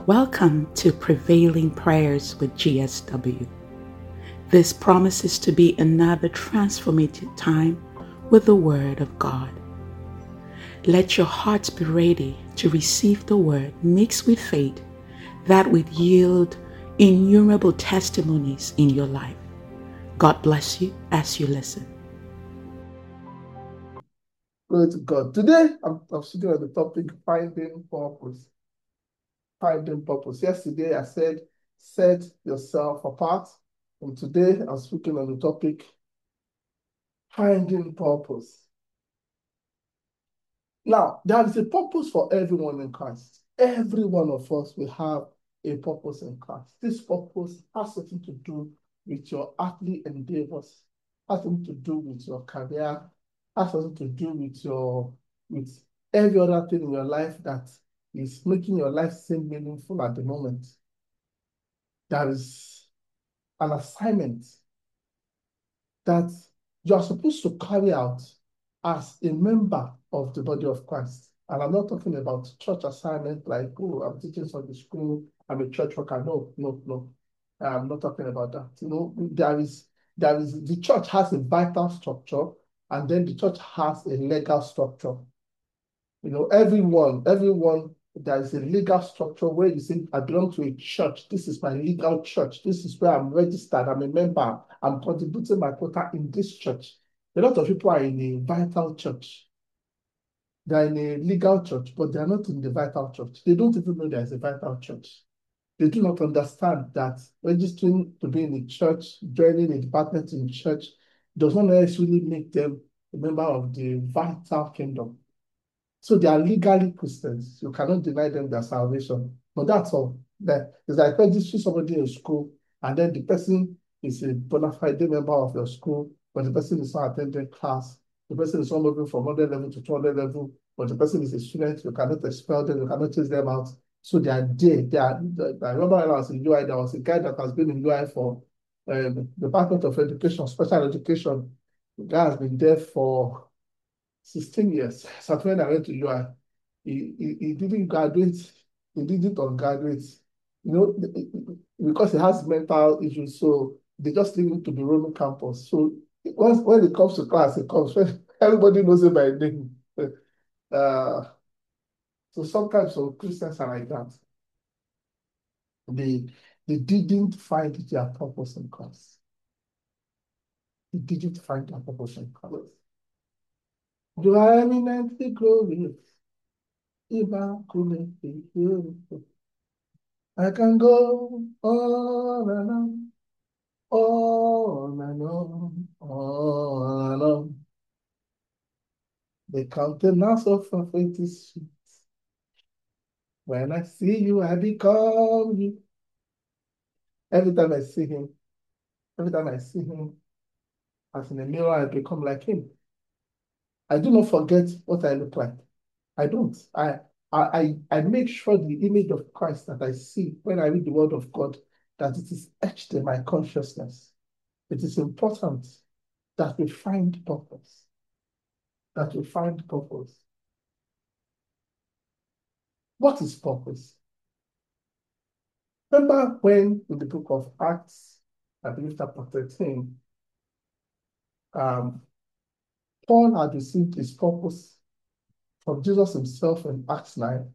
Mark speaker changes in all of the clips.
Speaker 1: Welcome to Prevailing Prayers with GSW. This promises to be another transformative time with the Word of God. Let your hearts be ready to receive the Word mixed with faith that would yield innumerable testimonies in your life. God bless you as you listen.
Speaker 2: Glory to God. Today, I'm speaking on the topic finding purpose. Finding purpose. Yesterday, I said, set yourself apart. And today, I'm speaking on the topic finding purpose. Now, there is a purpose for everyone in Christ. Every one of us will have a purpose in Christ. This purpose has something to do with your earthly endeavors, has something to do with your career, has something to do with every other thing in your life that is making your life seem meaningful at the moment. There is an assignment that you are supposed to carry out as a member of the body of Christ. And I'm not talking about church assignment like, oh, I'm teaching Sunday school, I'm a church worker. No, no, no. I'm not talking about that. The church has a vital structure, and then the church has a legal structure. Everyone, there is a legal structure where you say, I belong to a church. This is my legal church. This is where I'm registered. I'm a member. I'm contributing my quota in this church. A lot of people are in a vital church. They're in a legal church, but they're not in the vital church. They don't even know there's a vital church. They do not understand that registering to be in a church, joining a department in church, does not necessarily make them a member of the vital kingdom. So they are legally Christians. You cannot deny them their salvation. But that's all. It's like registering somebody in school, and then the person is a bona fide member of your school, but the person is not attending class. The person is not moving from 100 level to 200 level, but the person is a student. You cannot expel them. You cannot chase them out. So they are there. I remember when I was in UI, there was a guy that has been in UI for Department of Education, Special Education. The guy has been there for 16 years. So when I went to UI, he didn't graduate, he didn't graduate, because he has mental issues. So they just leave him to the Roman campus. So when it comes to class, it comes when everybody knows him by name. Uh, so sometimes some Christians are like that. They they didn't find their purpose in Christ. They didn't find their purpose in Christ. You are eminently glorious, immaculately beautiful. I can go on and on, on and on, on and on. The countenance of a faith is sweet. When I see you, I become you. Every time I see him, every time I see him, as in a mirror, I become like him. I do not forget what I look like. I don't. I make sure the image of Christ that I see when I read the word of God, that it is etched in my consciousness. It is important that we find purpose. That we find purpose. What is purpose? Remember when in the book of Acts, I believe chapter 13, um, Paul had received his purpose from Jesus himself in Acts 9,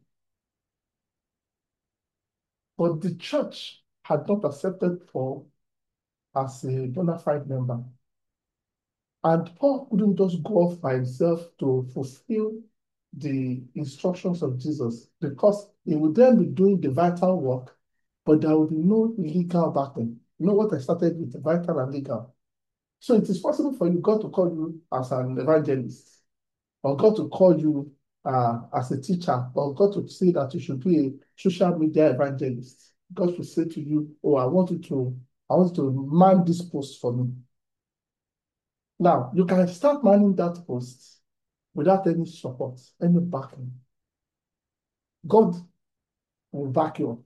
Speaker 2: but the church had not accepted Paul as a bona fide member. And Paul couldn't just go off by himself to fulfill the instructions of Jesus, because he would then be doing the vital work, but there would be no legal backing. You know what I started with, vital and legal. So it is possible for you, God to call you as an evangelist, or God to call you as a teacher, or God to say that you should be a social media evangelist. God will say to you, oh, I want you to man this post for me. Now, you can start manning that post without any support, any backing. God will back you up.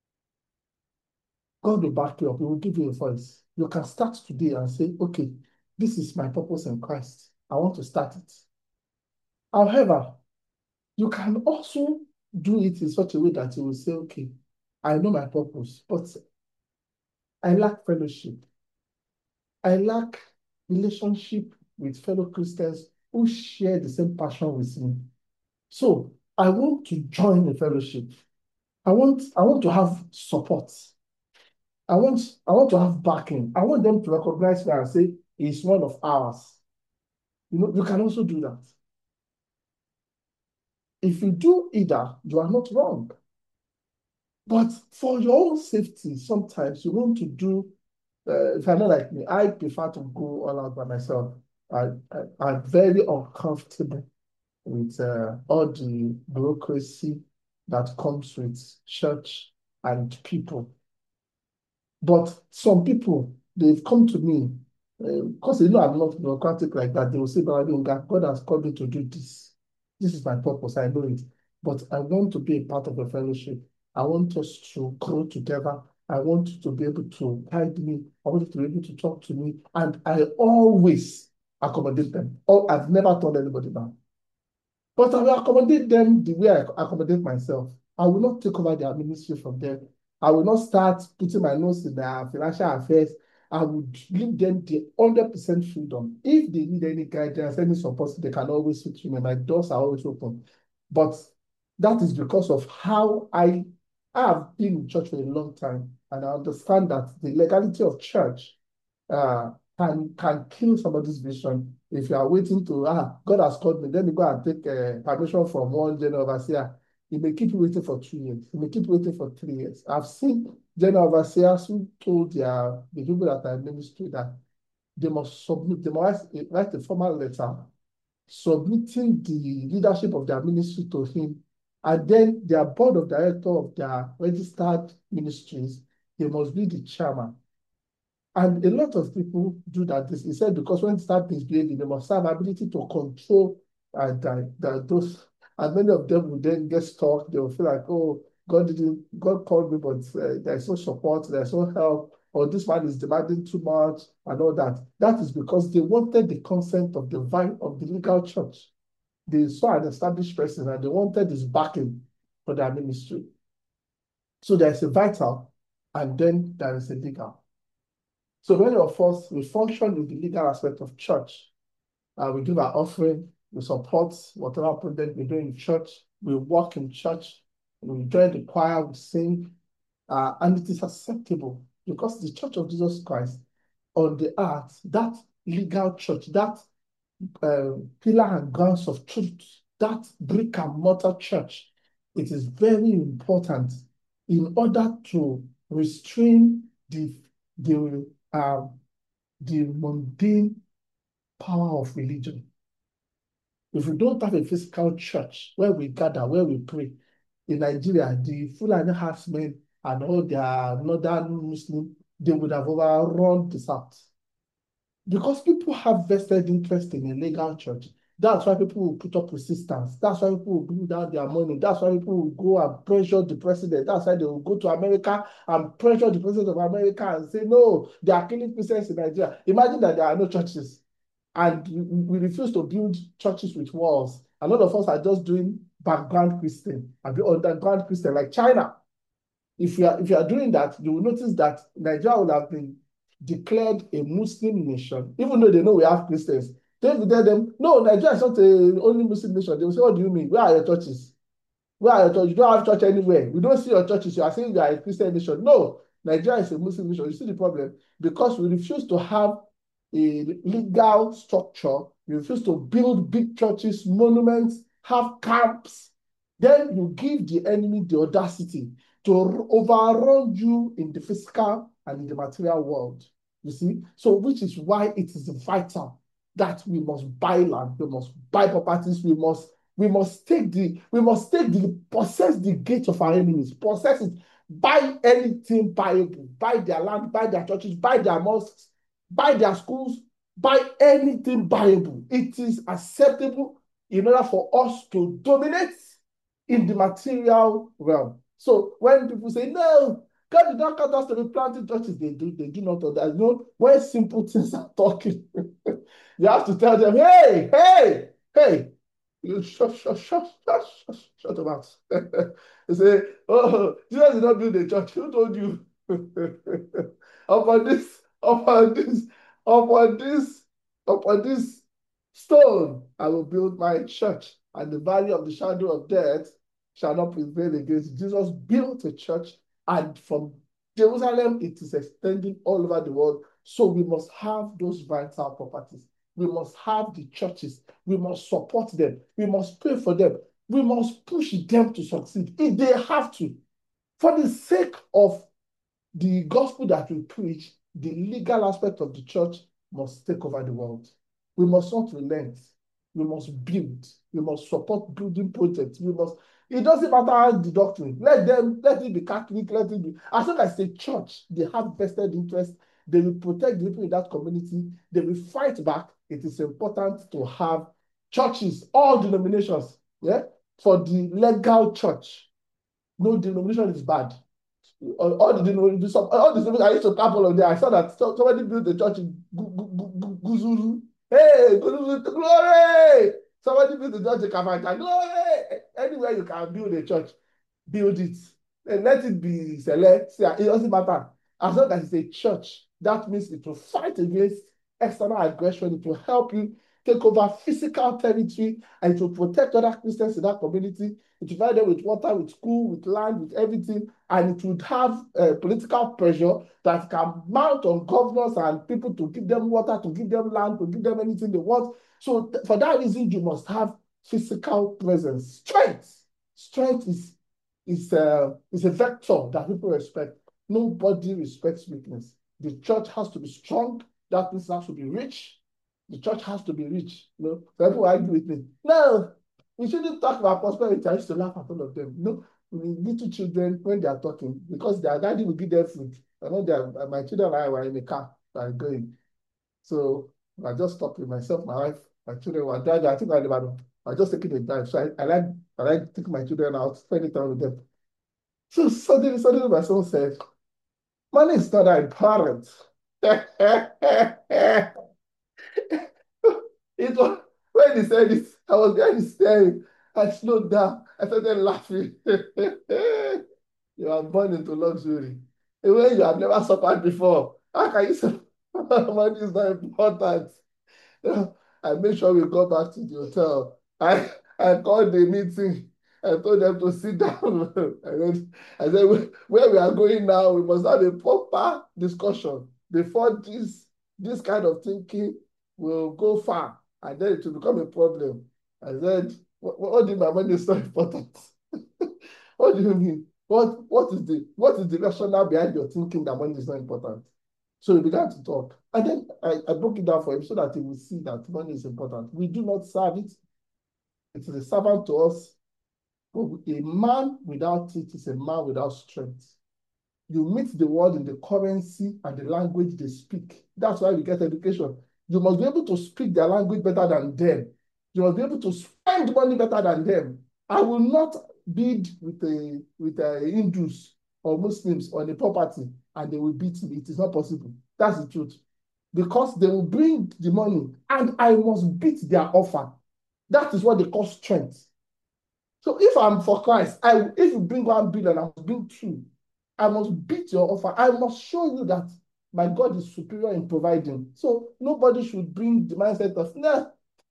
Speaker 2: God will back you up. He will give you a voice. You can start today and say, okay, this is my purpose in Christ. I want to start it. However, you can also do it in such a way that you will say, okay, I know my purpose, but I lack fellowship. I lack relationship with fellow Christians who share the same passion with me. So I want to join the fellowship. I want to have support. I want to have backing. I want them to recognize me and say, he's one of ours. You can also do that. If you do either, you are not wrong. But for your own safety, sometimes you want to do, if you're not like me, I prefer to go all out by myself. I'm very uncomfortable with all the bureaucracy that comes with church and people. But some people, they've come to me, because they know I'm not bureaucratic like that. They will say, "Brother Yonga, God has called me to do this. This is my purpose. I know it. But I want to be a part of a fellowship. I want us to grow together. I want you to be able to guide me. I want you to be able to talk to me." And I always accommodate them. Oh, I've never told anybody that. But I will accommodate them the way I accommodate myself. I will not take over their ministry from them. I will not start putting my nose in their financial affairs. I would give them the 100% freedom. If they need any guidance, any support, they can always switch to me. My doors are always open. But that is because of how I have been in church for a long time. And I understand that the legality of church uh, can kill somebody's vision if you are waiting to, God has called me, let me go and take permission from one general overseer. He may keep you waiting for 2 years. He may keep you waiting for 3 years. I've seen general overseers who told the people that are in ministry that they must submit, they must write a formal letter submitting the leadership of their ministry to him. And then their board of director of their registered ministries, they must be the chairman. And a lot of people do that. He said because when they start misbehaving, they must have ability to control those. And many of them will then get stuck. They will feel like, oh, God called me, but there's no support, there's no help, or this man is demanding too much, and all that. That is because they wanted the consent of the legal church. They saw an established person and they wanted his backing for their ministry. So there's a vital, and then there is a legal. So many of us, we function in the legal aspect of church. We give our offering, we support whatever project we do in church, we work in church, we join the choir, we sing, and it is acceptable because the Church of Jesus Christ on the earth, that legal church, that pillar and grounds of truth, that brick and mortar church, it is very important in order to restrain the mundane power of religion. If we don't have a physical church where we gather, where we pray, in Nigeria, the Fulani herdsmen and all their northern Muslim, they would have overrun the south. Because people have vested interest in a legal church. That's why people will put up resistance. That's why people will bring down their money. That's why people will go and pressure the president. That's why they will go to America and pressure the president of America and say, no, they are killing Christians in Nigeria. Imagine that there are no churches. And we refuse to build churches with walls. A lot of us are just doing background Christian and be underground Christian like China. If you are doing that, you will notice that Nigeria will have been declared a Muslim nation, even though they know we have Christians. Then we tell them, no, Nigeria is not the only Muslim nation. They will say, what do you mean? Where are your churches? Where are your churches? You don't have church anywhere. We don't see your churches. You are saying you are a Christian nation. No, Nigeria is a Muslim nation. You see the problem? Because we refuse to have a legal structure. We refuse to build big churches, monuments, have camps. Then you give the enemy the audacity to overrun you in the physical and in the material world. You see? So, which is why it is vital that we must buy land, we must buy properties, we must possess the gates of our enemies, possess it, buy anything buyable, buy their land, buy their churches, buy their mosques, buy their schools, buy anything buyable. It is acceptable in order for us to dominate in the material realm. So when people say, no, God did not call us to be planting churches, they do not understand. You know, when simple things are talking, you have to tell them, hey, You shut your mouth. You say, oh, Jesus did not build a church. Who told you? upon this, upon this, upon this, upon this stone, I will build my church, and the valley of the shadow of death shall not prevail against. Jesus built a church, and from Jerusalem, it is extending all over the world. So we must have those vital properties. We must have the churches. We must support them. We must pray for them. We must push them to succeed if they have to. For the sake of the gospel that we preach, the legal aspect of the church must take over the world. We must not relent. We must build. We must support building projects. We must. It doesn't matter the doctrine. Let it be Catholic, let it be. As long as it's a church, they have vested interest. They will protect the people in that community. They will fight back. It is important to have churches, all denominations, yeah, for the legal church. No denomination is bad. All the denominations, I used to tap all of them. I saw that somebody built a church in Guzulu. Hey, Guzulu, glory! Somebody built a church in Kafanta, glory! Anywhere you can build a church, build it. And let it be select. It doesn't matter. As long as it's a church, that means it will fight against external aggression. It will help you take over physical territory, and it will protect other Christians in that community. It will provide them with water, with school, with land, with everything. And it would have political pressure that can mount on governors and people to give them water, to give them land, to give them anything they want. So for that reason, you must have physical presence. Strength is a vector that people respect. Nobody respects weakness. The church has to be strong. That means it has to be rich. The church has to be rich. You know, so people argue with me. No, we shouldn't talk about prosperity. I used to laugh at all of them. No, little children, when they are talking, because their daddy will give them food. I know my children and I were in the car and going. So I just stopped with myself, my wife, my children were driving. I think I just taking a drive. So I like taking my children out, spending time with them. So suddenly my son said, money is not that important. It was when he said it, I was behind staring. I slowed down. I started laughing. You are born into luxury. A way you have never suffered before. How can you say money is not important? I made sure we go back to the hotel. I called the meeting. I told them to sit down. I said, where we are going now, we must have a proper discussion before this kind of thinking will go far, and then it will become a problem. I said, what do you mean my money is not important? What do you mean? What is the rationale behind your thinking that money is not important? So we began to talk. And then I broke it down for him so that he will see that money is important. We do not serve it. It is a servant to us. But a man without it is a man without strength. You meet the world in the currency and the language they speak. That's why we get education. You must be able to speak their language better than them. You must be able to spend money better than them. I will not bid with Hindus or Muslims on a property and they will beat me. It is not possible. That's the truth. Because they will bring the money and I must beat their offer. That is what they call strength. So if I'm for Christ, if you bring 1 billion, I must bring 2. I must beat your offer. I must show you that my God is superior in providing. So nobody should bring the mindset of, nah,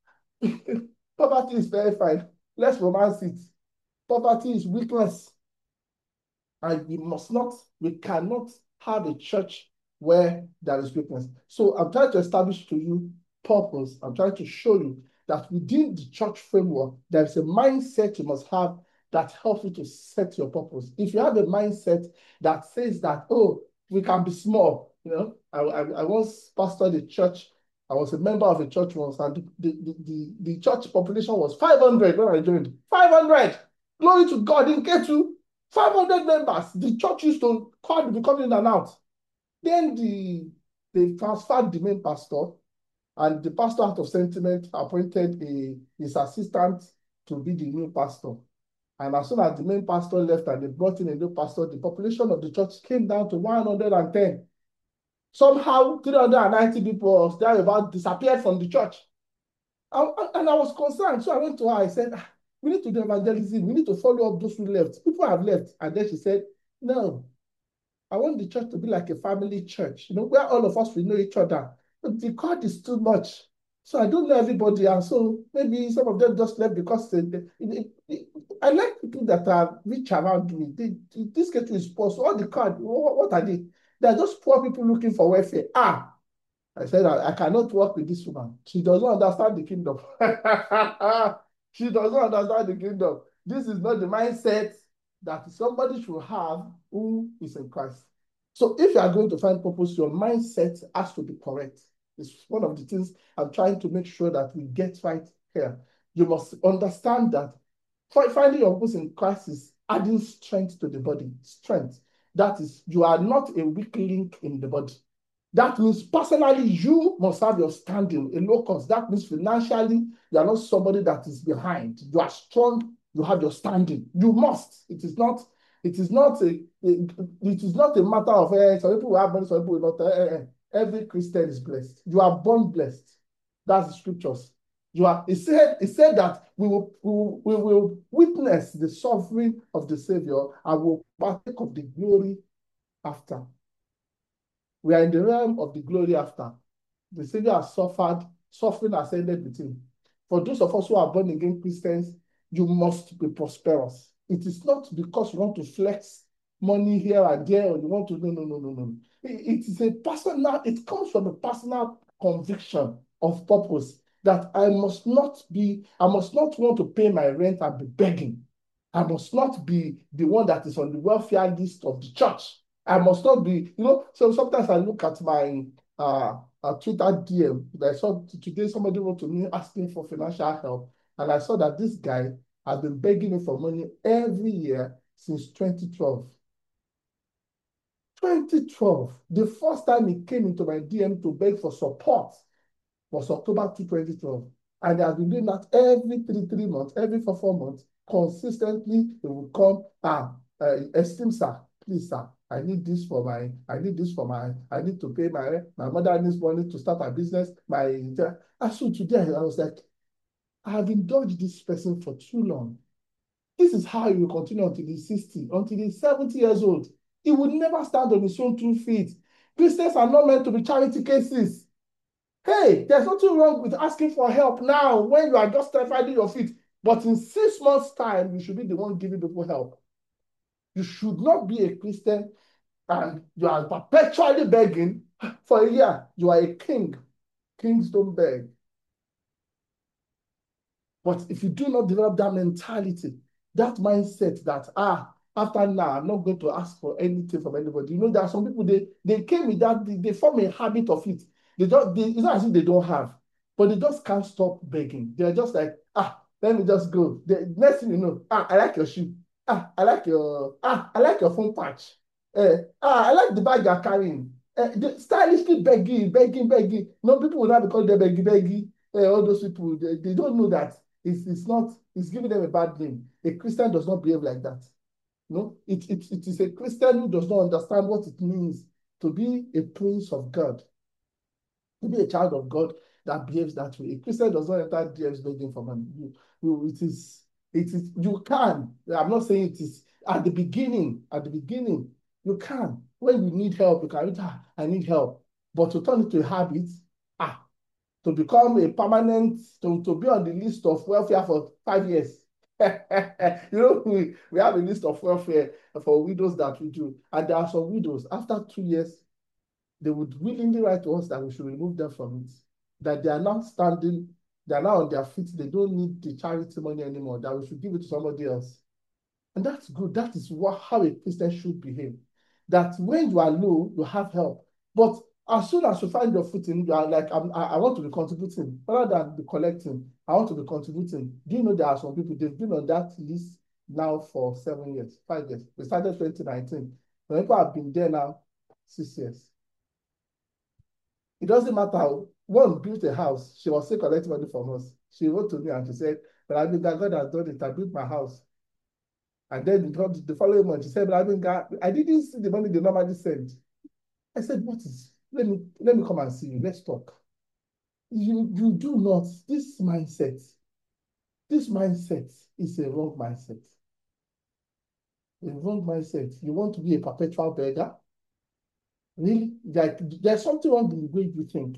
Speaker 2: poverty is very fine. Let's romance it. Poverty is weakness. And we cannot have a church where there is weakness. So I'm trying to establish to you purpose. I'm trying to show you that within the church framework, there is a mindset you must have that helps you to set your purpose. If you have a mindset that says that, oh, we can be small, you know, I once pastored a church. I was a member of a church once, and the church population was 500 when I joined. 500! Glory to God in K2. 500 members. The church used to be coming in and out. Then they transferred the main pastor, and the pastor, out of sentiment, appointed his assistant to be the new pastor. And as soon as the main pastor left and they brought in a new pastor, the population of the church came down to 110. Somehow, 390 people or thereabout disappeared from the church. And I was concerned. So I went to her. I said, we need to do evangelism. We need to follow up those who left. People have left. And then she said, no, I want the church to be like a family church, where all of us will know each other. But the court is too much. So I don't know everybody. And so maybe some of them just left because I like people that are rich around me. This country is poor. So all the card, what are they? They're just poor people looking for welfare. I said, I cannot work with this woman. She does not understand the kingdom. She does not understand the kingdom. This is not the mindset that somebody should have who is in Christ. So if you are going to find purpose, your mindset has to be correct. It's one of the things I'm trying to make sure that we get right here. You must understand that finding your purpose in Christ is adding strength to the body. Strength. That is, you are not a weak link in the body. That means personally, you must have your standing, a locus. That means financially, you are not somebody that is behind. You are strong, you have your standing. You must. It is not a matter of some people will have money, some people will not. Every Christian is blessed. You are born blessed. That's the scriptures. It said that we will witness the suffering of the Savior and will partake of the glory after. We are in the realm of the glory after. The Savior has suffered, suffering has ended with him. For those of us who are born again Christians, you must be prosperous. It is not because you want to flex money here and there, or you want to, no. It is a personal, it comes from a personal conviction of purpose that I must not want to pay my rent and be begging. I must not be the one that is on the welfare list of the church. I must not be, so sometimes I look at my Twitter DM. I saw today somebody wrote to me asking for financial help, and I saw that this guy has been begging me for money every year since 2012. 2012, the first time he came into my DM to beg for support was October 2, 2012. And he has been doing that every three months, every 4 months, consistently. He will come, esteemed sir, please, sir, I need to pay my mother needs money to start a business. And so today I was like, I have indulged this person for too long. This is how he will continue until he's 60, until he's 70 years old. He would never stand on his own 2 feet. Christians are not meant to be charity cases. Hey, there's nothing wrong with asking for help now when you are just finding your feet. But in 6 months' time, you should be the one giving people help. You should not be a Christian and you are perpetually begging for a year. You are a king. Kings don't beg. But if you do not develop that mentality, that mindset that, after now, I'm not going to ask for anything from anybody. There are some people, they came with that, they form a habit of it. It's not as if they don't have, but they just can't stop begging. They're just like, let me just go. The next thing you know, I like your shoe. I like your phone patch. I like the bag you're carrying. Stylishly begging. People will not be called them begging. All those people, they don't know that it's giving them a bad name. A Christian does not behave like that. It is a Christian who does not understand what it means to be a prince of God, to be a child of God that behaves that way. A Christian does not enter DMs begging for money. You can. I'm not saying it is at the beginning. You can. When you need help, you can. I need help. But to turn it to a habit, to become a permanent, to be on the list of welfare for 5 years. We have a list of welfare for widows that we do. And there are some widows, after 2 years, they would willingly write to us that we should remove them from it. That they are not standing, they are now on their feet, they don't need the charity money anymore, that we should give it to somebody else. And that's good. That is how a Christian should behave. That when you are low, you have help. But as soon as you find your footing, you are like, I want to be contributing. Rather than be collecting, I want to be contributing. Do you know there are some people, they've been on that list now for 7 years, 5 years. We started 2019. The people have been there now 6 years. It doesn't matter. One built a house. She was still collecting money from us. She wrote to me and she said, but I mean, God has done it. I built my house. And then the following month, she said, but I mean, God, I didn't see the money they normally send. I said, let me come and see you. Let's talk. you do not. This mindset is a wrong mindset. A wrong mindset. You want to be a perpetual beggar? Really? Like, there's something wrong with the way you think.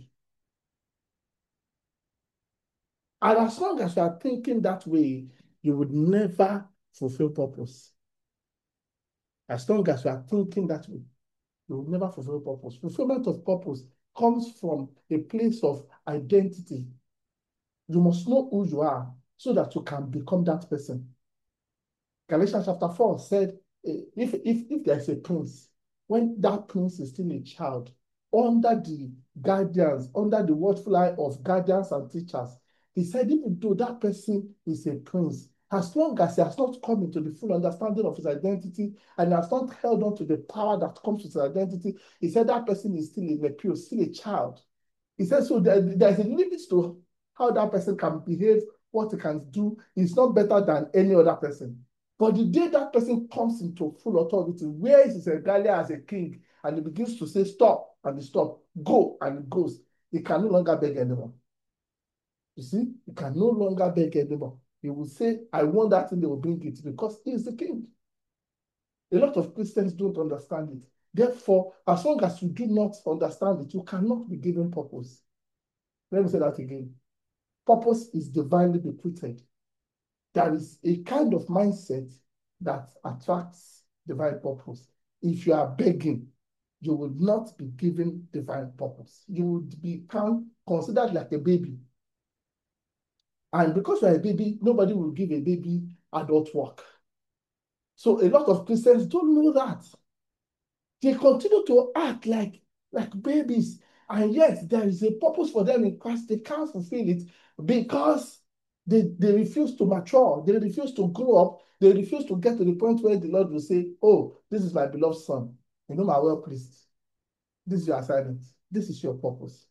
Speaker 2: And as long as you are thinking that way, you would never fulfill purpose. As long as you are thinking that way, you will never fulfill purpose. Fulfillment of purpose comes from a place of identity. You must know who you are so that you can become that person. Galatians chapter 4 said, if there's a prince, when that prince is still a child, under the guardians, under the watchful eye of guardians and teachers, he said, even though that person is a prince, as long as he has not come into the full understanding of his identity and has not held on to the power that comes with his identity, he said that person is still a repute, still a child. He said, so there's a limit to how that person can behave, what he can do. He's not better than any other person. But the day that person comes into full authority, where is his regalia as a king, and he begins to say, stop, and he stops, go, and he goes, he can no longer beg anymore. You see, he can no longer beg anymore. He will say, I want that thing, they will bring it, because he is the king. A lot of Christians don't understand it. Therefore, as long as you do not understand it, you cannot be given purpose. Let me say that again. Purpose is divinely bequeathed. There is a kind of mindset that attracts divine purpose. If you are begging, you will not be given divine purpose. You would become considered like a baby. And because you are a baby, nobody will give a baby adult work. So a lot of Christians don't know that. They continue to act like babies, and yet there is a purpose for them in Christ. They can't fulfill it because they refuse to mature. They refuse to grow up. They refuse to get to the point where the Lord will say, oh, this is my beloved son. You know, my well pleased. This is your assignment. This is your purpose.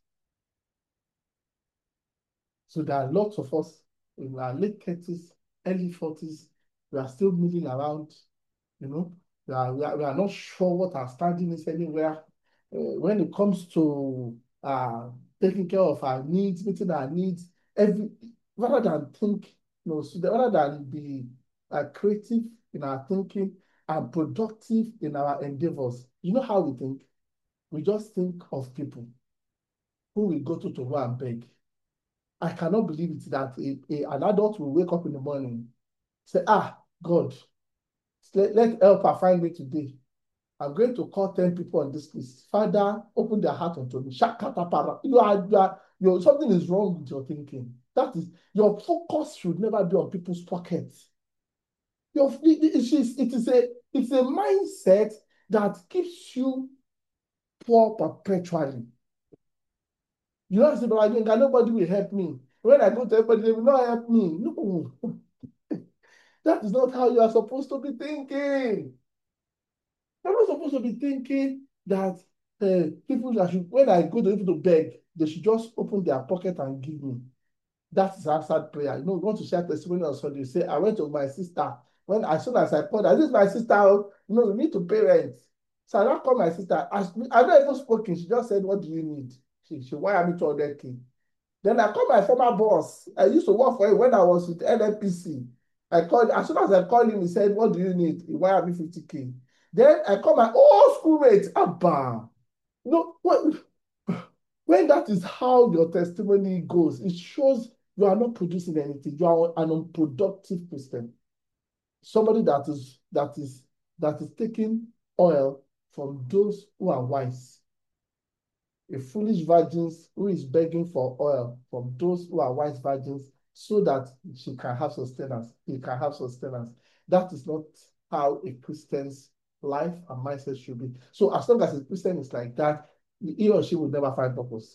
Speaker 2: So there are lots of us in our late 30s, early 40s. We are still milling around, you know. We are not sure what our standing is anywhere. When it comes to taking care of our needs, meeting our needs, rather than think, rather than be creative in our thinking and productive in our endeavors, you know how we think? We just think of people who we go to go and beg. I cannot believe it that an adult will wake up in the morning, say, God, let helper find me today. I'm going to call 10 people on this list. Father, open their heart unto me. Something is wrong with your thinking. That is, your focus should never be on people's pockets. It's a mindset that keeps you poor perpetually. You don't say, but nobody will help me. When I go to everybody, they will not help me. No. That is not how you are supposed to be thinking. You're not supposed to be thinking that people that should, when I go to people to beg, they should just open their pocket and give me. That is answered prayer. You want to share testimony on Sunday. You say, I went to my sister. As soon as I called her, this is my sister. We need to pay rent. So I don't call my sister. I not even spoken. She just said, what do you need? She wired me 200K. Then I called my former boss. I used to work for him when I was with NNPC. As soon as I called him, he said, what do you need? He wired me 50K. Then I called my old schoolmate, Abba. When that is how your testimony goes, it shows you are not producing anything. You are an unproductive Christian. Somebody that is taking oil from those who are wise. A foolish virgin who is begging for oil from those who are wise virgins so that she can have sustenance. He can have sustenance. That is not how a Christian's life and mindset should be. So as long as a Christian is like that, he or she will never find purpose.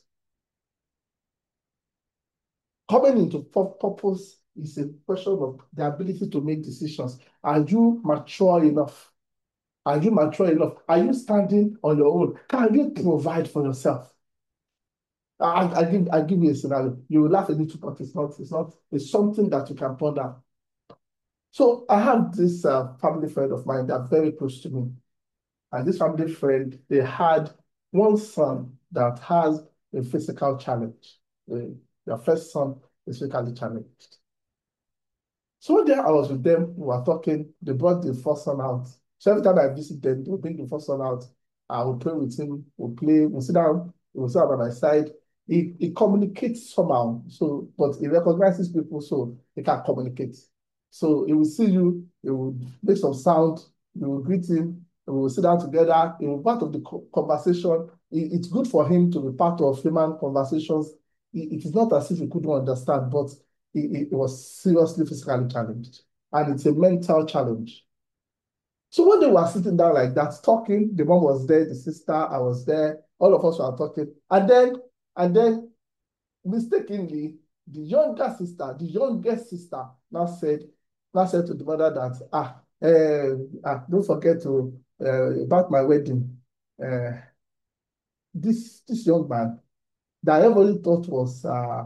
Speaker 2: Coming into purpose is a question of the ability to make decisions. Are you mature enough? Are you mature enough? Are you standing on your own? Can you provide for yourself? I give you a scenario. You will laugh a little, but it's something that you can ponder. So I have this family friend of mine that are very close to me. And this family friend, they had one son that has a physical challenge. Their first son is physically challenged. So one day I was with them, we were talking, they brought the first son out. So every time I visit them, they bring the first son out. I will pray with him, we'll play, we'll sit down by my side. He communicates somehow, so but he recognizes people, so he can communicate. So he will see you, he will make some sound, you will greet him, we will sit down together, he will be part of the conversation. It's good for him to be part of human conversations. It is not as if he couldn't understand, but he was seriously physically challenged. And it's a mental challenge. So one day we were sitting down like that, talking. The mom was there, the sister, I was there, all of us were talking. And then mistakenly, the youngest sister now said to the mother that, don't forget to about my wedding. Uh, this young man that everybody thought was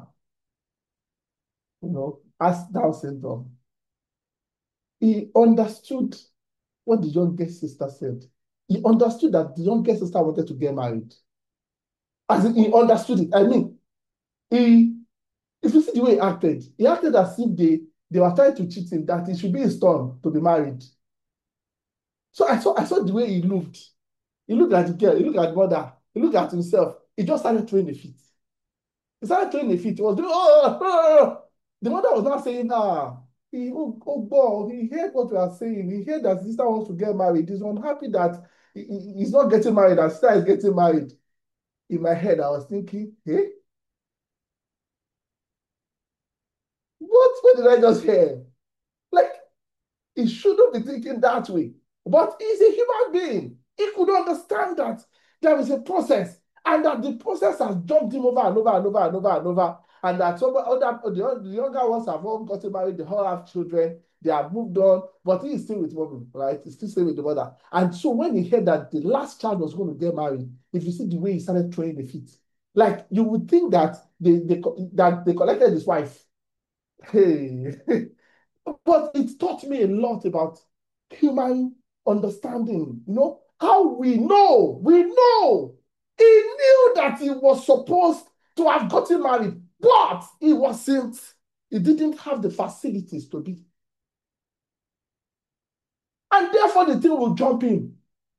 Speaker 2: as Down syndrome. He understood what the youngest sister said. He understood that the youngest sister wanted to get married. As in, he understood it. I mean, he, if you see the way he acted as if they were trying to cheat him, that it should be his turn to be married. So I saw the way he looked. He looked at the girl, he looked at the mother, he looked at himself. He just started throwing the feet. He started throwing the feet. He was doing, The mother was not saying, he heard what we are saying. He heard that his sister wants to get married. He's unhappy that he's not getting married, that sister is getting married. In my head, I was thinking, hey, what did I just hear? Like, he shouldn't be thinking that way. But he's a human being. He could understand that there is a process and that the process has jumped him over and over and over and over and over. And that the younger ones have all gotten married, they all have children, they have moved on, but he is still with mommy, right? He's still staying with the mother. And so when he heard that the last child was going to get married, if you see the way he started throwing the feet, like you would think that they collected his wife. Hey, but it taught me a lot about human understanding, how we know. He knew that he was supposed to have gotten married, but he didn't have the facilities to be. And therefore the thing will jump in.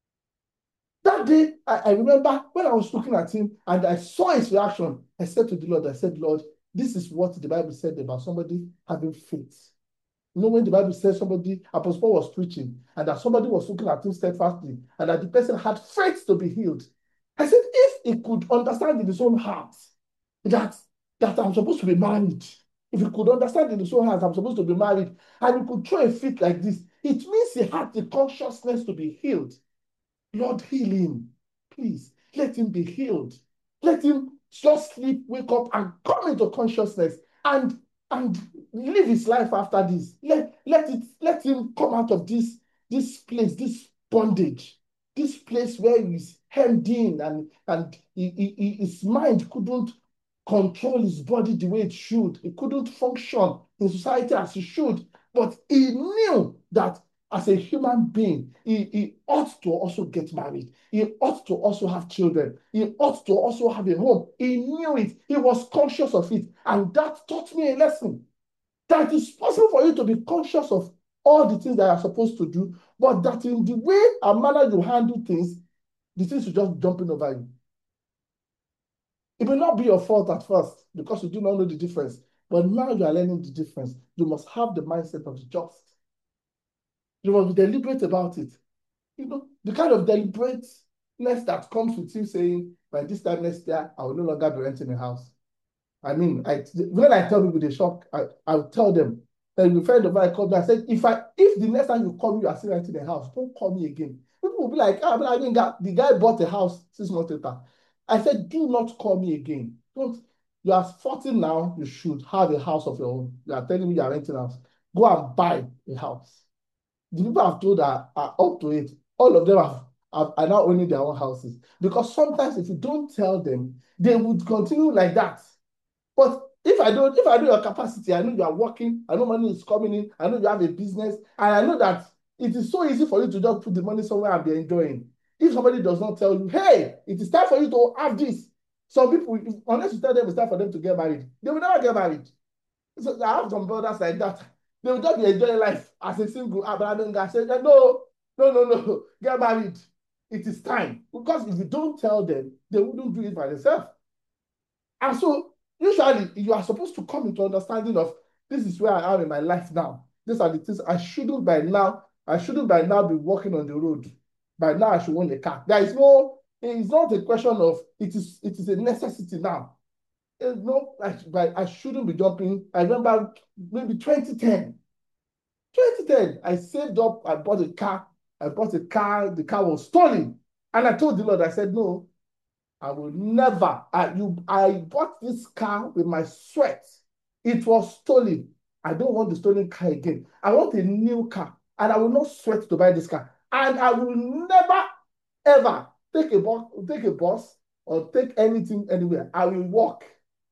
Speaker 2: That day, I remember when I was looking at him and I saw his reaction, I said to the Lord, Lord, this is what the Bible said about somebody having faith. When the Bible says Apostle Paul was preaching, and that somebody was looking at him steadfastly, and that the person had faith to be healed. I said, if he could understand in his own heart that I'm supposed to be married, if he could understand in his own heart I'm supposed to be married, and he could throw a fit like this, it means he had the consciousness to be healed. Lord, heal him. Please, let him be healed. Let him just sleep, wake up, and come into consciousness and live his life after this. Let him come out of this place, this bondage, this place where he's hemmed in and his mind couldn't control his body the way it should. He couldn't function in society as he should. But he knew that as a human being, he ought to also get married. He ought to also have children. He ought to also have a home. He knew it. He was conscious of it. And that taught me a lesson. That it's possible for you to be conscious of all the things that you're supposed to do, but that in the way and manner you handle things, the things will just jump in over you. It may not be your fault at first because you do not know the difference. But now you are learning the difference. You must have the mindset of the just. You must be deliberate about it. The kind of deliberateness that comes with you saying, by this time next year, I will no longer be renting a house. I mean, when I tell people they shock, I'll tell them. And a friend of mine called me, I said, if the next time you call me, you are still renting a house, don't call me again. People will be like, the guy bought a house 6 months later. I said, do not call me again. You are 40 now, you should have a house of your own. You are telling me you are renting a house. Go and buy a house. The people I've told are up to it. All of them are now owning their own houses. Because sometimes if you don't tell them, they would continue like that. But if I know your capacity, I know you are working, I know money is coming in, I know you have a business, and I know that it is so easy for you to just put the money somewhere and be enjoying. If somebody does not tell you, hey, it is time for you to have this, Some people, unless you tell them it's time for them to get married, they will never get married. So I have some brothers like that. They will just be enjoying life as a single Abraham guy. Say, no, get married. It is time. Because if you don't tell them, they wouldn't do it by themselves. And so usually you are supposed to come into understanding of this is where I am in my life now. These are the things I shouldn't by now be walking on the road. By now I should own a car. It's not a question of it is a necessity now. No, I shouldn't be jumping. I remember maybe 2010. 2010, I saved up, I bought a car. The car was stolen. And I told the Lord, I said, no, I will never. I bought this car with my sweat. It was stolen. I don't want the stolen car again. I want a new car. And I will not sweat to buy this car. And I will never, ever take a bus or take anything anywhere. I will walk.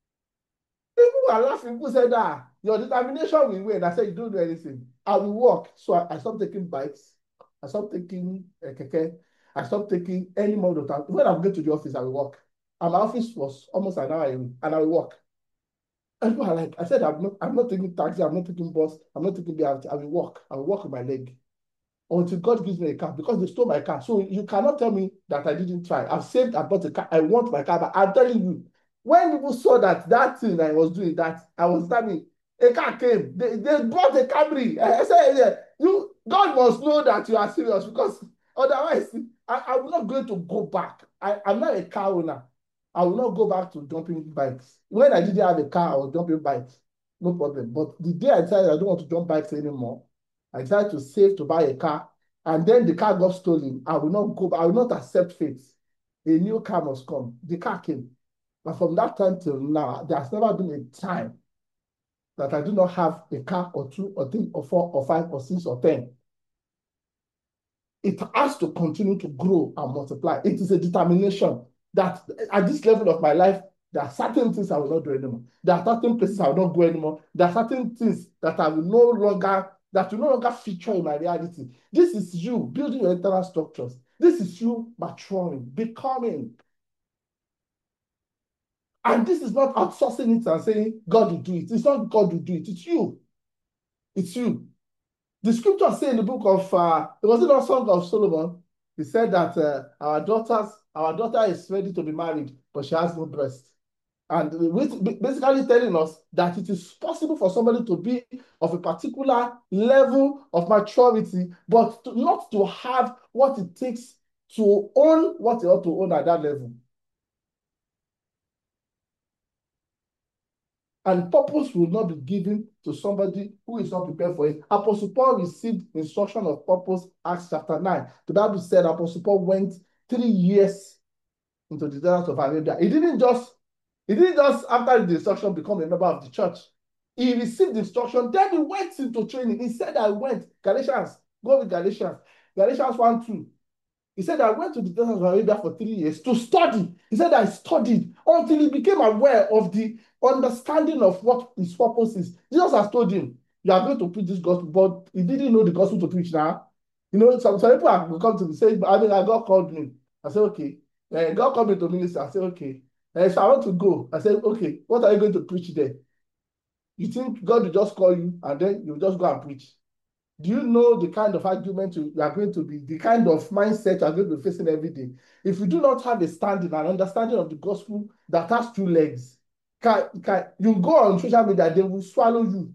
Speaker 2: People were laughing. People said, your determination will win. I said, you don't do anything. I will walk. So I stopped taking bikes. I stopped taking keke. I stopped taking any mode of transport. When I'm going to the office, I will walk. And my office was almost an hour away, and I will walk. And people are like, I said, I'm not taking taxi, I'm not taking bus, I'm not taking BRT. I will walk. I will walk with my leg until God gives me a car because they stole my car. So you cannot tell me that I didn't try. I've saved, I bought a car. I want my car, but I'm telling you, when people saw that thing I was doing, that I was standing, a car came. They brought a Camry. I said, God must know that you are serious because otherwise, I'm not going to go back. I'm not a car owner. I will not go back to jumping bikes. When I didn't have a car, I was jumping bikes. No problem. But the day I decided I don't want to jump bikes anymore, I decided to save to buy a car, and then the car got stolen. I will not go. I will not accept fate. A new car must come. The car came. But from that time till now, there has never been a time that I do not have a car or two or three or four or five or six or 10. It has to continue to grow and multiply. It is a determination that at this level of my life, there are certain things I will not do anymore. There are certain places I will not go anymore. There are certain things that will no longer feature in my reality. This is you building your internal structures. This is you maturing, becoming. And this is not outsourcing it and saying, God will do it. It's not God will do it. It's you. It's you. The scripture says in the book of, it was not Song of Solomon. He said that our daughter is ready to be married, but she has no breast. And basically telling us that it is possible for somebody to be of a particular level of maturity, but not to have what it takes to own what they ought to own at that level. And purpose will not be given to somebody who is not prepared for it. Apostle Paul received instruction of purpose, Acts chapter 9. The Bible said Apostle Paul went 3 years into the desert of Arabia. He didn't just after the instruction become a member of the church. He received the instruction, then he went into training. He said, I went. Galatians, go with Galatians. Galatians 1:2. He said, I went to the desert of Arabia for 3 years to study. He said, I studied until he became aware of the understanding of what his purpose is. Jesus has told him, you are going to preach this gospel, but he didn't know the gospel to preach now. Some people have come to me saying, God called me. I said, okay. God called me to minister. I said, okay. So I want to go. I said, okay, what are you going to preach there? You think God will just call you and then you just go and preach? Do you know the kind of argument you are going to be, the kind of mindset you are going to be facing every day? If you do not have a standing and understanding of the gospel that has 2 legs, you go on social media, they will swallow you.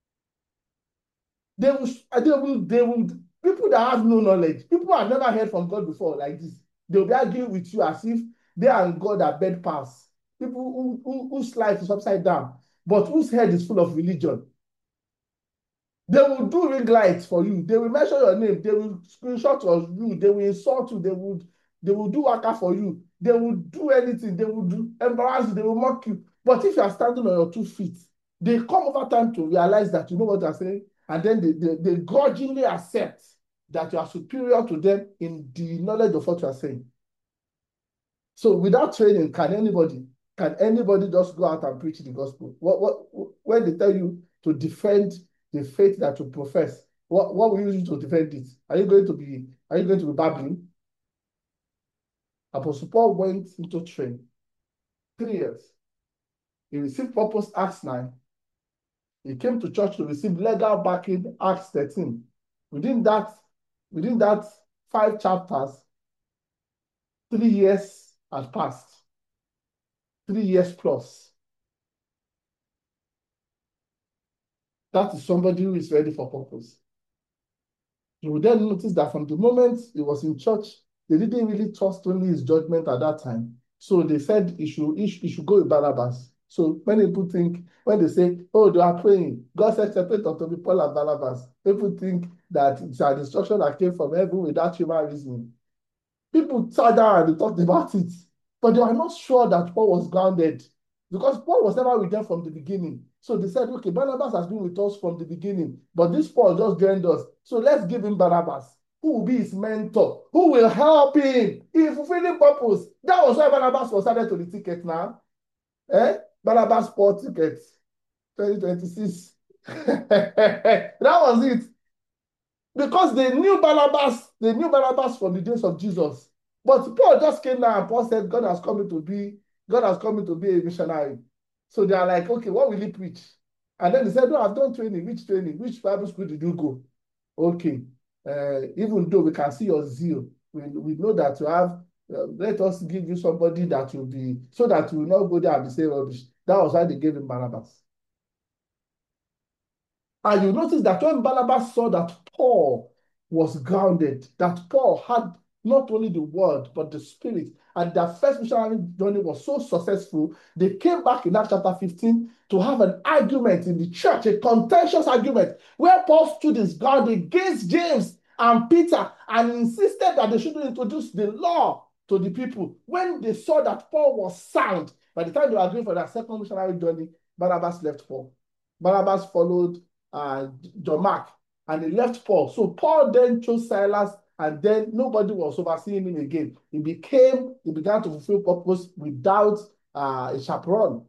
Speaker 2: People that have no knowledge, people who have never heard from God before like this, they'll be arguing with you as if they and God are bed pals. People whose life is upside down, but whose head is full of religion. They will do ring lights for you. They will mention your name. They will screenshot of you. They will insult you. They will do waka for you. They will do anything. They will embarrass you. They will mock you. But if you are standing on your 2 feet, they come over time to realize that you know what they are saying, and then they grudgingly accept that you are superior to them in the knowledge of what you are saying. So without training, can anybody just go out and preach the gospel? When they tell you to defend the faith that you profess, what will you use to defend it? Are you going to be babbling? Apostle Paul went into training. 3 years. He received purpose, Acts 9. He came to church to receive legal backing, Acts 13. Within that 5 chapters, 3 years had passed. 3 years plus. That is somebody who is ready for purpose. You will then notice that from the moment he was in church, they didn't really trust only his judgment at that time. So they said he should go with Barnabas. So when people think, when they say, oh, they are praying, God said separate unto me Paul and Barnabas, people think that it's an instruction that came from heaven without human reasoning. People sat down and they talked about it, but they were not sure that Paul was grounded because Paul was never with them from the beginning. So they said, okay, Barnabas has been with us from the beginning, but this Paul just joined us. So let's give him Barnabas, who will be his mentor, who will help him in fulfilling purpose. That was why Barnabas was added to the ticket now. Barnabas Paul ticket, 2026. That was it. Because they knew Barnabas from the days of Jesus. But Paul just came now and Paul said, God has come to be a missionary. So they are like, okay, what will he preach? And then he said, no, I've done training. Which training? Which Bible school did you go? Okay. Even though we can see your zeal, we know that you have, let us give you somebody that will be, so that you will not go there and be saying rubbish. That was why they gave him Barnabas. And you notice that when Barnabas saw that Paul was grounded, that Paul had not only the word, but the spirit, and their first missionary journey was so successful, they came back in Acts chapter 15 to have an argument in the church, a contentious argument, where Paul stood his ground against James and Peter and insisted that they shouldn't introduce the law to the people. When they saw that Paul was sound, by the time they were going for their second missionary journey, Barnabas left Paul. Barnabas followed John Mark, and he left Paul. So Paul then chose Silas, and then nobody was overseeing him again. He began to fulfill purpose without a chaperone.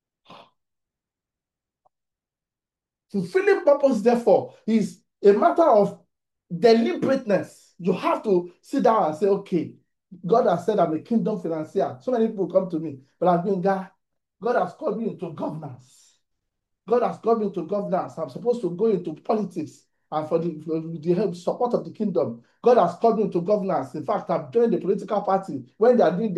Speaker 2: Fulfilling purpose, therefore, is a matter of deliberateness. You have to sit down and say, okay, God has said I'm a kingdom financier. So many people come to me, but I'm doing God has called me into governance. God has called me to governance. I'm supposed to go into politics and for the support of the kingdom. God has called me into governance. In fact, I've joined the political party. When they are doing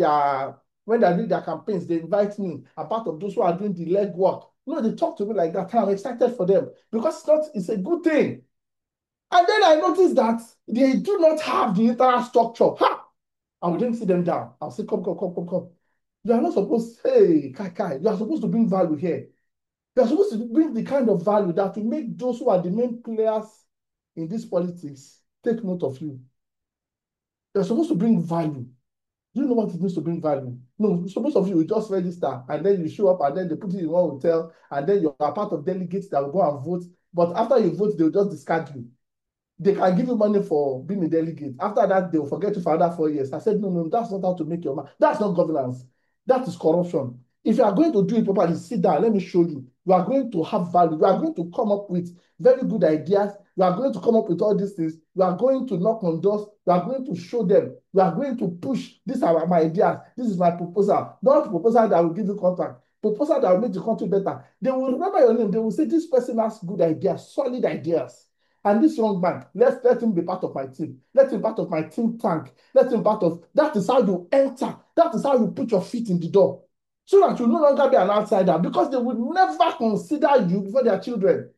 Speaker 2: their campaigns, they invite me. I'm part of those who are doing the leg work. They talk to me like that. I'm excited for them because it's a good thing. And then I noticed that they do not have the entire structure. I will then sit them down. I'll say, come. You are not supposed, hey, Kai, you are supposed to bring value here. You are supposed to bring the kind of value that will make those who are the main players in this politics take note of you. You are supposed to bring value. Do you know what it means to bring value? No, so most of you will just register and then you show up and then they put you in one hotel and then you are part of delegates that will go and vote. But after you vote, they'll just discard you. They can give you money for being a delegate. After that, they'll forget you for another 4 years. I said, no, that's not how to make your money. That's not governance. That is corruption. If you are going to do it properly, sit down, let me show you. You are going to have value. You are going to come up with very good ideas. You are going to come up with all these things. You are going to knock on doors. You are going to show them. You are going to push. These are my ideas. This is my proposal. Not proposal that will give you contract. Proposal that will make the country better. They will remember your name. They will say, this person has good ideas, solid ideas. And this young man, let him be part of my team. Let him be part of my think tank. Let him be part of, that is how you enter. That is how you put your feet in the door. So that you no longer be an outsider, because they will never consider you before their children.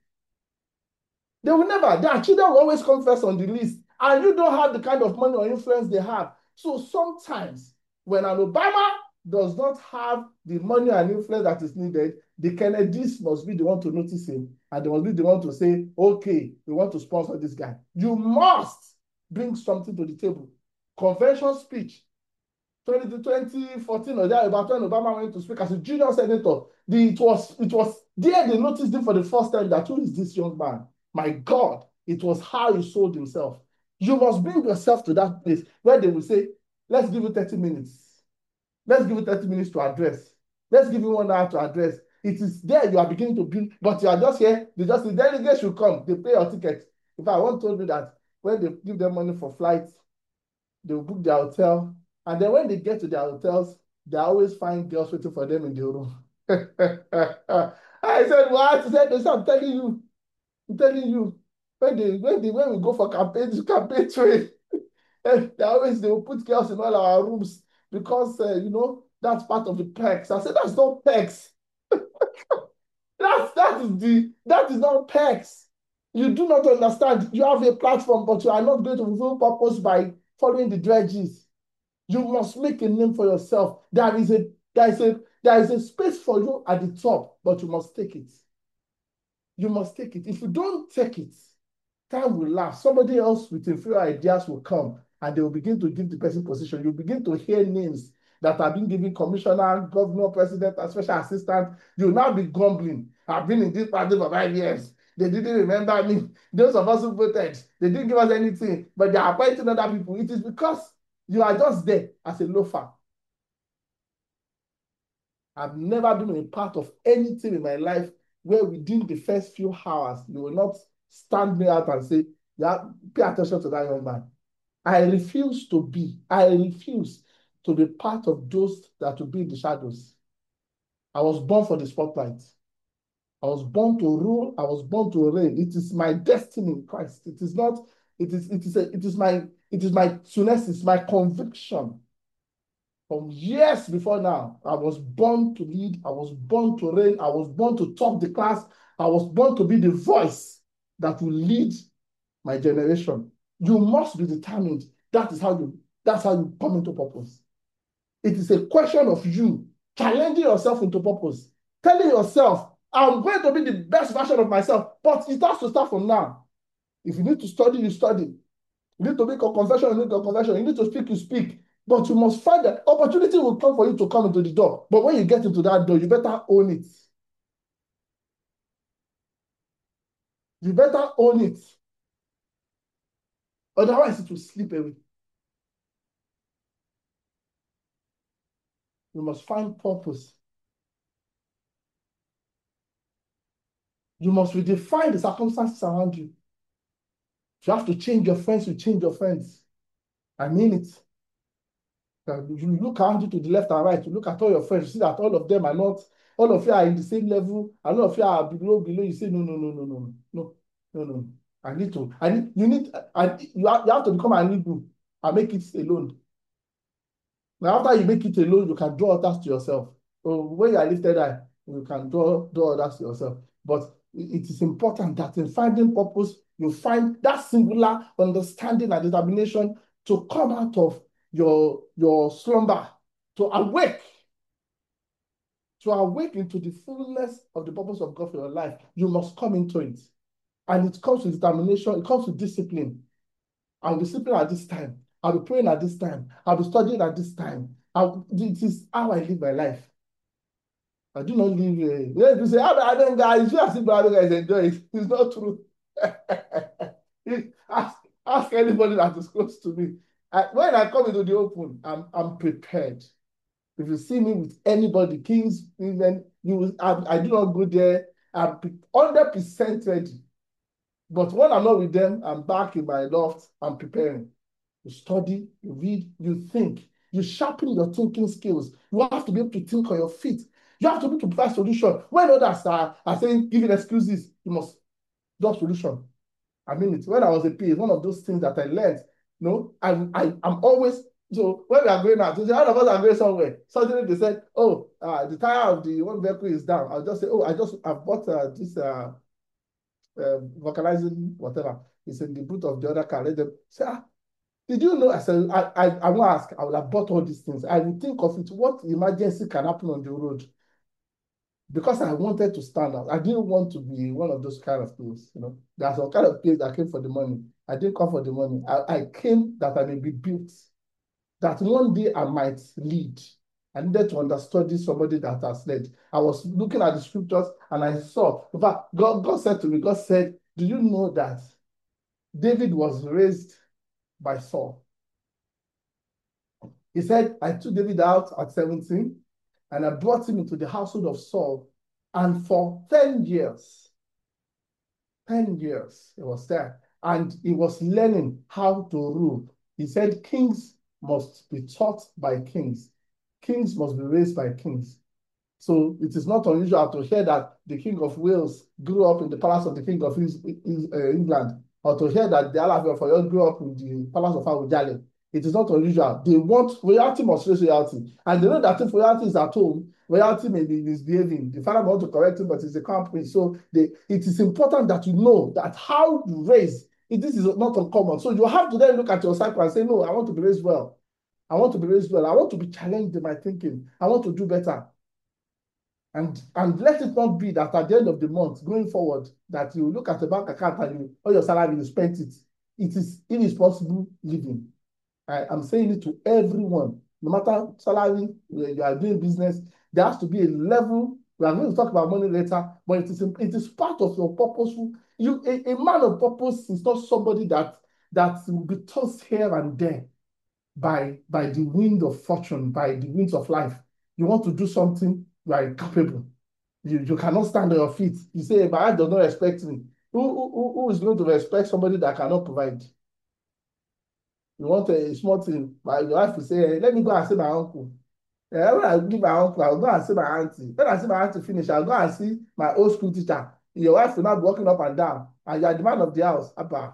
Speaker 2: They will never. Their children will always come first on the list. And you don't have the kind of money or influence they have. So sometimes when an Obama does not have the money and influence that is needed, the Kennedys must be the one to notice him. And they must be the one to say, okay, we want to sponsor this guy. You must bring something to the table. Convention speech. 2014 or there, about when Obama went to speak as a junior senator, it was there they noticed him for the first time that who is this young man? My God, it was how he sold himself. You must bring yourself to that place where they will say, let's give you 30 minutes. Let's give you 30 minutes to address. Let's give you 1 hour to address. It is there you are beginning to build, but you are just here. The delegates should come. They pay your ticket. If I want to tell you that when they give them money for flights, they will book their hotel. And then when they get to their hotels, they always find girls waiting for them in the room. I said, what? He said, I'm telling you, when we go for campaign train, they will put girls in all our rooms because that's part of the perks. I said, that's not perks. That is not perks. You do not understand. You have a platform, but you are not going to fulfill purpose by following the dredges. You must make a name for yourself. There is a space for you at the top, but you must take it. You must take it. If you don't take it, time will lapse. Somebody else with inferior ideas will come and they will begin to give the person position. You begin to hear names that are being given commissioner, governor, president, and special assistant. You'll now be grumbling. I've been in this party for 5 years. They didn't remember me. Those of us who voted, they didn't give us anything, but they are appointing other people. It is because you are just there as a loafer. I've never been a part of anything in my life where within the first few hours, you will not stand me out and say, yeah, pay attention to that young man. I refuse to be part of those that will be in the shadows. I was born for the spotlight. I was born to rule. I was born to reign. It is my destiny in Christ. It is not, it is my tunesis, my conviction. From years before now, I was born to lead. I was born to reign. I was born to top the class. I was born to be the voice that will lead my generation. You must be determined. That's how you come into purpose. It is a question of you challenging yourself into purpose, telling yourself, I'm going to be the best version of myself, but it has to start from now. If you need to study, you study. You need to make a confession, you make a confession. You need to speak, you speak. But you must find that opportunity will come for you to come into the door. But when you get into that door, you better own it. You better own it. Otherwise, it will slip away. You must find purpose. You must redefine the circumstances around you. If you have to change your friends, you change your friends. I mean it. You look around you to the left and right, you look at all your friends, you see that all of them are not, all of you are in the same level, and all of you are below, you say, no. You have to become an eagle and make it alone. Now, after you make it alone, you can draw others to yourself. So when you are lifted high, you can draw others to yourself. But it is important that in finding purpose, you find that singular understanding and determination to come out of your slumber, to awake into the fullness of the purpose of God for your life. You must come into it. And it comes with determination, it comes with discipline. I'll be sleeping at this time. I'll be praying at this time. I'll be studying at this time. This is how I live my life. I do not live. You say, I don't guys, you as if other guys enjoy it. It's not true. ask anybody that is close to me. When I come into the open, I'm prepared. If you see me with anybody, kings, even I do not go there. I'm 100% ready. But when I'm not with them, I'm back in my loft. I'm preparing. You study, you read, you think. You sharpen your thinking skills. You have to be able to think on your feet. You have to be able to provide solution. When others are saying, giving excuses, you must do solution. I mean it. When I was a PA, one of those things that I learned, I'm always, so when we are going out, so all of us are going somewhere. Suddenly they said, oh, the tire of the one vehicle is down. I'll just say, oh, I've bought this vocalizing whatever. It's in the boot of the other car. Let them say, did you know? I said, I won't ask. I will have bought all these things. I will think of it. What emergency can happen on the road? Because I wanted to stand out. I didn't want to be one of those kind of things. There's some kind of place that came for the money. I didn't come for the money. I came that I may be built. That one day I might lead. I needed to understudy somebody that has led. I was looking at the scriptures and I saw. In fact, God said to me, God said, do you know that David was raised by Saul? He said, I took David out at 17 and I brought him into the household of Saul. And for 10 years, he was there. And he was learning how to rule. He said, kings must be taught by kings. kings must be raised by kings. So it is not unusual to hear that the King of Wales grew up in the palace of the King of England, or to hear that the Alaafin of Oyo grew up in the palace of Awujale. It is not unusual. They want royalty must raise royalty. And they know that if royalty is at home, royalty may be misbehaving. The father wants to correct him, but it's a company. So it is important that you know that how you raise, this is not uncommon. So you have to then look at your cycle and say, no, I want to be raised well. I want to be raised well. I want to be challenged in my thinking. I want to do better. And let it not be that at the end of the month, going forward, that you look at the bank account and all your salary, you spent it. It is irresponsible living. I'm saying it to everyone. No matter salary, you are doing business, there has to be a level. We are going to talk about money later, but it is part of your purposeful. A man of purpose is not somebody that will be tossed here and there by the wind of fortune, by the winds of life. You want to do something, you are incapable. You cannot stand on your feet. You say, my wife does not respect me. Who is going to respect somebody that cannot provide? You want a small thing, but your wife will say, hey, let me go and see my uncle. When I give my uncle, I'll go and see my auntie. When I see my auntie finish, I'll go and see my old school teacher. Your wife will not be walking up and down, and you are the man of the house. Abba.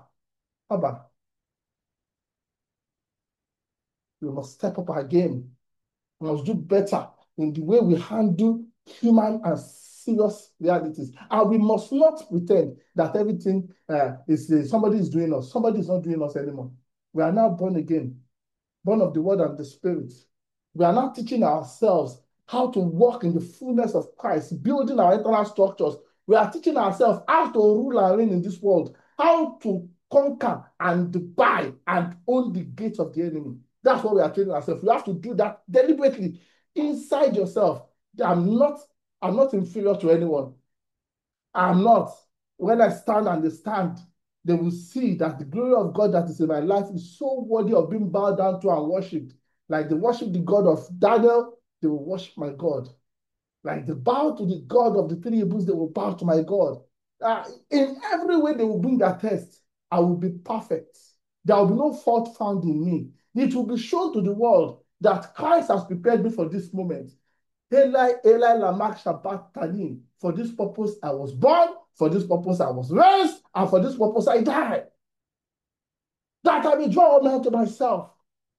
Speaker 2: We must step up our game. We must do better in the way we handle human and serious realities. And we must not pretend that everything is somebody is doing us. Somebody is not doing us anymore. We are now born again, born of the word and the spirit. We are now teaching ourselves how to walk in the fullness of Christ, building our internal structures. We are teaching ourselves how to rule and reign in this world, how to conquer and buy and own the gates of the enemy. That's what we are training ourselves. You have to do that deliberately inside yourself. I'm not inferior to anyone. I'm not. When I stand and they stand, they will see that the glory of God that is in my life is so worthy of being bowed down to and worshipped. Like they worship the God of Daniel, they will worship my God. Like they bow to the God of the three Hebrews, they will bow to my God. In every way they will bring their test. I will be perfect. There will be no fault found in me. It will be shown to the world that Christ has prepared me for this moment. Eli, Eli, lama sabachthani. For this purpose I was born, for this purpose I was raised, and for this purpose I died. That I may draw all men to myself.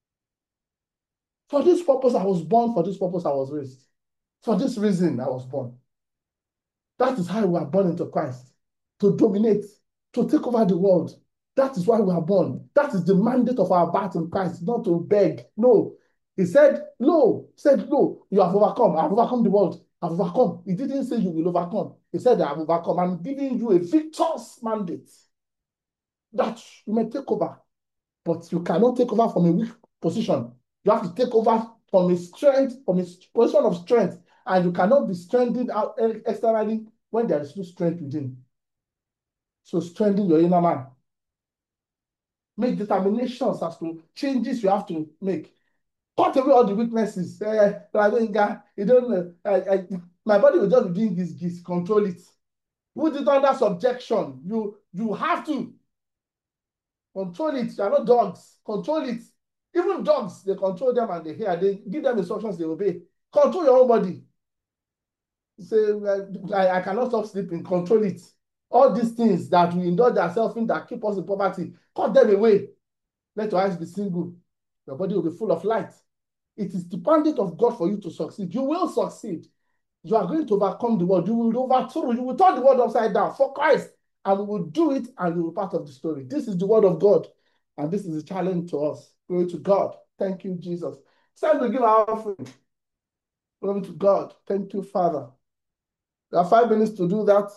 Speaker 2: For this purpose I was born, for this purpose I was raised. For this reason I was born. That is how we are born into Christ. To dominate, to take over the world. That is why we are born. That is the mandate of our birth in Christ, not to beg. No. He said, no, you have overcome. I have overcome the world. I've overcome. He didn't say you will overcome. He said, I have overcome. I'm giving you a victor's mandate that you may take over. But you cannot take over from a weak position. You have to take over from a strength, from a position of strength. And you cannot be strengthened out externally when there is no strength within. So strengthen your inner man. Make determinations as to changes you have to make. Cut away all the weaknesses. You don't know. My body will just be doing this. Control it. Put it under subjection. You have to control it. You are not dogs. Control it. Even dogs, they control them and they hear. They give them instructions, they obey. Control your own body. Say, I cannot stop sleeping. Control it. All these things that we indulge ourselves in that keep us in poverty, cut them away. Let your eyes be single. Your body will be full of light. It is the mandate of God for you to succeed. You will succeed. You are going to overcome the world. You will overthrow. You will turn the world upside down for Christ. And we will do it and we will be part of the story. This is the word of God. And this is a challenge to us. Glory to God. Thank you, Jesus. It's time to give our offering. Glory to God. Thank you, Father. We have 5 minutes to do that.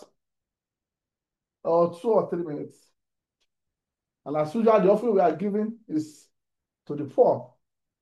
Speaker 2: Or 2 or 3 minutes. And as usual, the offering we are giving is to the poor.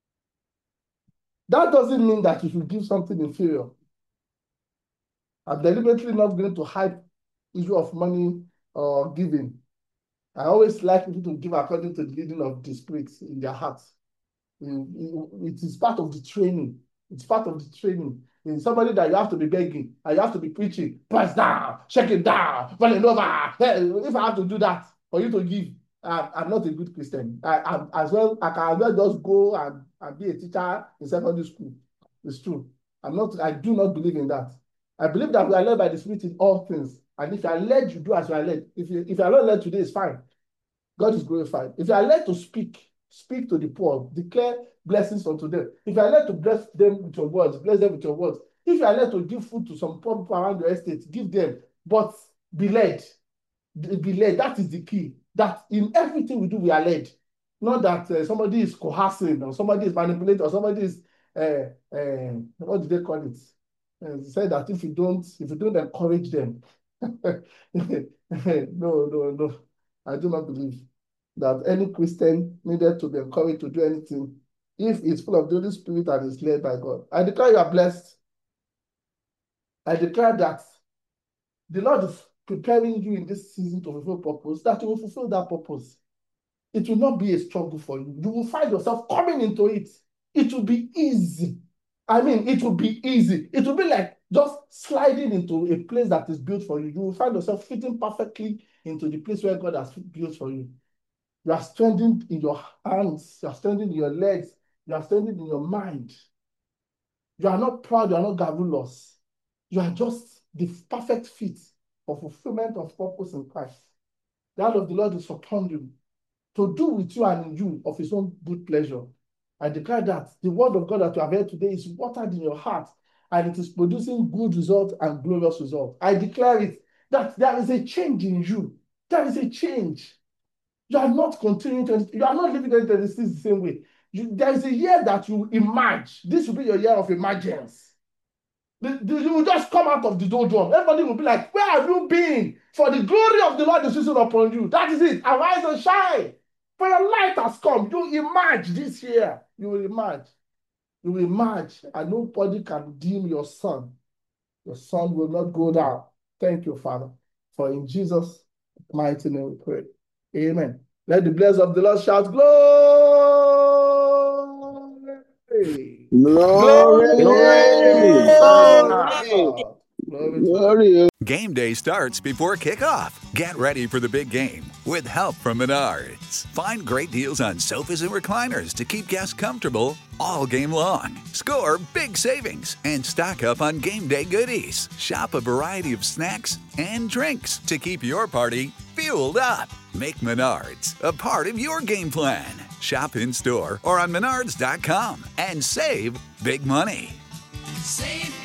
Speaker 2: That doesn't mean that you should give something inferior. I'm deliberately not going to hype issue of money or giving. I always like people to give according to the leading of the Spirit in their hearts. It is part of the training. It's part of the training. In somebody that you have to be begging and you have to be preaching, press down, shake it down, running over. If I have to do that for you to give, I'm not a good Christian. I can as well just go and be a teacher in secondary school. It's true. I do not believe in that. I believe that we are led by the Spirit in all things. And if you are led, you do as you are led. If you are not led today, it's fine. God is glorified. If you are led to speak to the poor, declare blessings unto them. If you are led to bless them with your words, bless them with your words. If you are led to give food to some poor people around your estate, give them. But be led. Be led. That is the key. That in everything we do, we are led. Not that somebody is coercing or somebody is manipulating or somebody is what do they call it? Say that if you don't encourage them, no. I do not believe that any Christian needed to be encouraged to do anything if it's full of the Holy Spirit and is led by God. I declare you are blessed. I declare that the Lord is preparing you in this season to fulfill purpose, that you will fulfill that purpose. It will not be a struggle for you. You will find yourself coming into it. It will be easy. I mean, it will be easy. It will be like just sliding into a place that is built for you. You will find yourself fitting perfectly into the place where God has built for you. You are strengthened in your hands. You are strengthened in your legs. You are strengthened in your mind. You are not proud. You are not garrulous. You are just the perfect fit for fulfillment of purpose in Christ. The hand of the Lord is upon you to do with you and in you of his own good pleasure. I declare that the word of God that you have heard today is watered in your heart and it is producing good results and glorious results. I declare it that there is a change in you. There is a change. You are not continuing you are not living 2026 the same way. There is a year that you emerge. This will be your year of emergence. You will just come out of the doldrum. Everybody will be like, where have you been? For the glory of the Lord is risen upon you. That is it. Arise and shine. For your light has come. You emerge this year. You will emerge. You will emerge, and nobody can dim your sun. Your sun will not go down. Thank you, Father. For in Jesus' mighty name we pray. Amen. Let the blessings of the Lord shout, glory.
Speaker 3: Glory!
Speaker 2: Glory.
Speaker 3: Glory!
Speaker 4: Game day starts before kickoff. Get ready for the big game with help from Menards. Find great deals on sofas and recliners to keep guests comfortable all game long. Score big savings and stock up on game day goodies. Shop a variety of snacks and drinks to keep your party fueled up. Make Menards a part of your game plan. Shop in store or on menards.com and save big money.
Speaker 5: Save